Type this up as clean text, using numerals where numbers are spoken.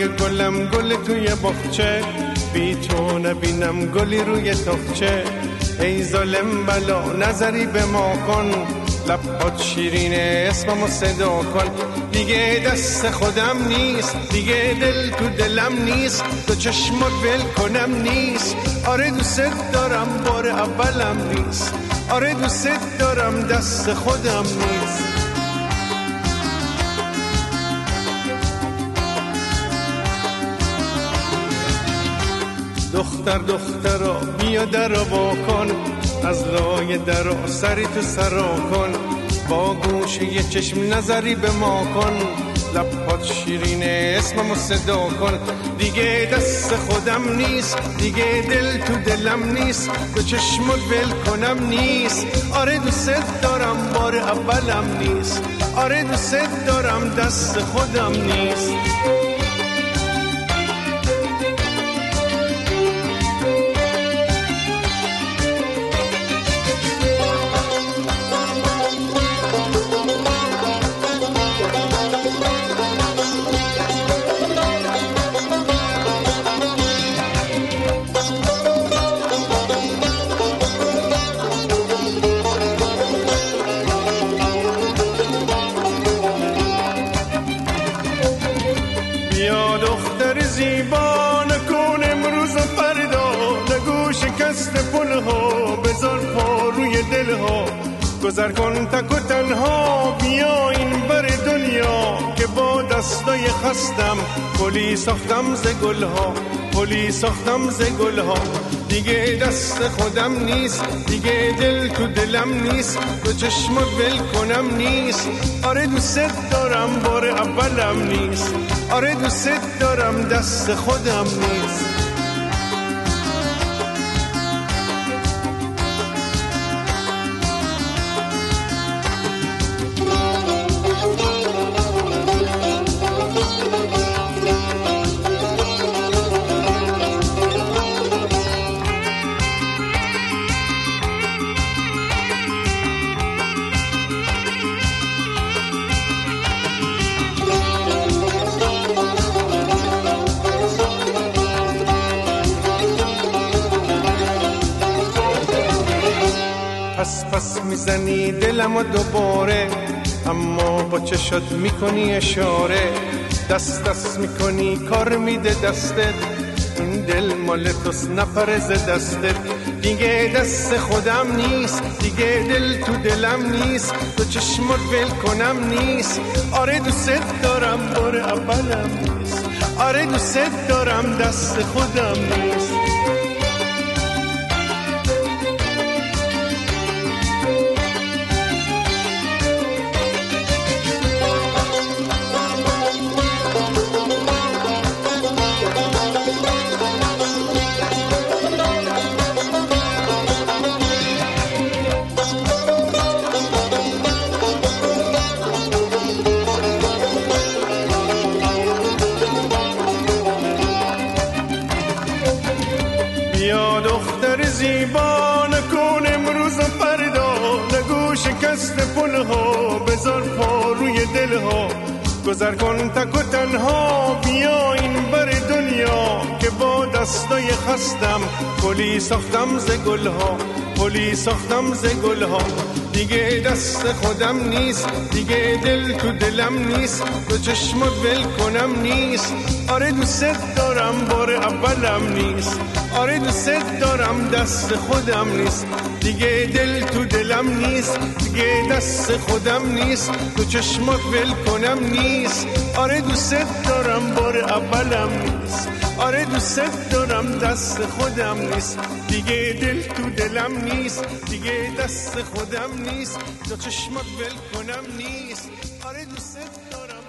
گلم گل توی باغچه، بی تو نبینم گلی روی تاقچه. ای ظالم بلا نظری به ما کن، لبات شیرینه اسممو صدا کن. دیگه دست خودم نیست، دیگه دل تو دلم نیست، تو چشمات ول کنم نیست. آره دوست دارم بار اولم نیست، آره دوست دارم دست خودم نیست. دختر دخترا بیا درو بکن، از لای درا سری تو سرا کن. با گوشه یه چشم نظری به ما کن، لبات شیرینه اسممو صدا کن. دیگه دست خودم نیست، دیگه دل تو دلم نیست، تو چشمت ول کنم نیست. آره دوست دارم بار اولم نیست، آره دوست دارم دست خودم نیست. بیا دختر زیبا نکن امروز و فردا، نگو شکست پلها بذار پا روی دلها. گذر کن تک و تنها بیا این بر دنیا، که با دستای خستم پلی ساختم ز گلها، پلی ساختم ز گلها. دیگه دست خودم نیست، دیگه دل تو دلم نیست، تو چشمت ول کنم نیست. آره دوست دارم بار اولم نیست، آره دوست دارم دست خودم نیست. پس میزنی دلمو دوباره، اما با چشات میکنی اشاره. دست میکنی کار میده دستت، این دل مال توست نپره ز دستت. دیگه دست خودم نیست، دیگه دل تو دلم نیست، تو چشمات ول کنم نیست. آره دوست دارم بار اولم نیست، آره دوست دارم دست خودم نیست. بیا دختر زیبا نکن امروز و فردا، نگو شکست پلها بذار پا روی دلها. گذر کن تک و تنها بیا این بر دنیا، که با دستای خستم پلی ساختم ز گلها، پلی ساختم ز گلها. دیگه دست خودم نیست، دیگه دل تو دلم نیست، تو چشمت ول کنم نیست. آره دوست دارم بار اولم نیست، آره دوست دارم دست خودم نیست. دیگه دل تو دلم نیست، دیگه دست خودم نیست، تو چشمات ول کنم نیست. آره دوست دارم بار اولم نیست، آره دوست دارم دست خودم نیست. دیگه دل تو دلم نیست، دیگه دست خودم نیست، تو چشمات ول کنم نیست. آره دوست دارم